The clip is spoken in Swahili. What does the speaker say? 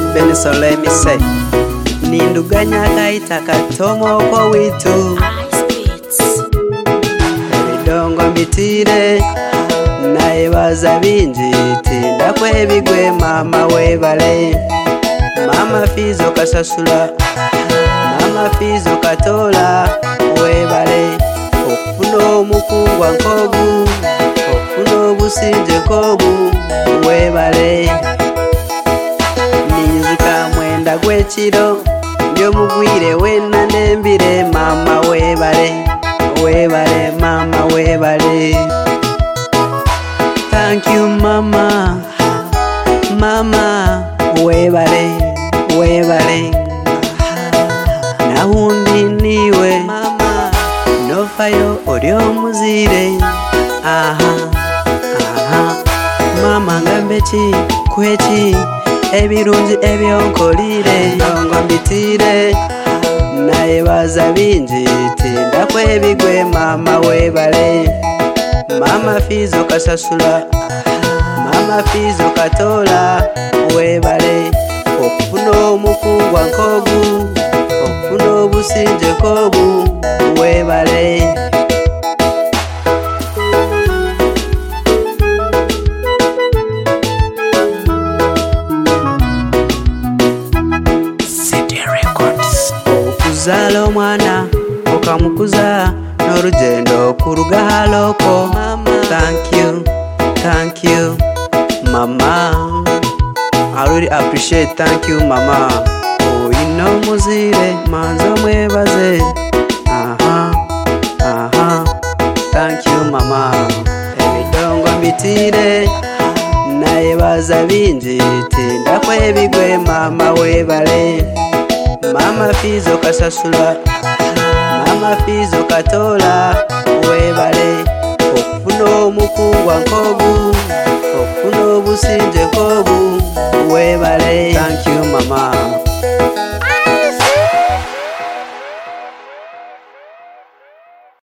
Benson let me say ninduganya kaita katomo kwa witu ebidongo mbitire nayebaza bingi tinda kwebigwe mama webale mama fizo kasasula mama fizo katola webale okufuna omukungwa nkogu okufuna obusinje kogu webale ninzuka mwenda gwekiro byomugwire wena nembire mama webale webale mama webale. Thank you mama mama webale webale nahundi niwe mama nofayo oli omuzire aha aha mama ngambeki kweki ebirungi ebyonkolire ndongo mbitire nayebaza bingi tinda kwebigwe mama webale mama fizo kasasula mama fizo katola webale okufuna omukungwa nkogu okufuna obusinje kogu webale. Okuzala omwana okamukuza n'orugendo kuruga haloko mama. Thank you mama, I really appreciate. Thank you mama. Oh you know muzire manzo mwebaze aha aha. Thank you mama. Ebidongo mbitire nayebaza bingi tinda kwebigwe mama webale mama fizo kasasula mama fizo katola webale okufuna omukungwa nkogu okufuna obusinje kogu webale. Thank you mama.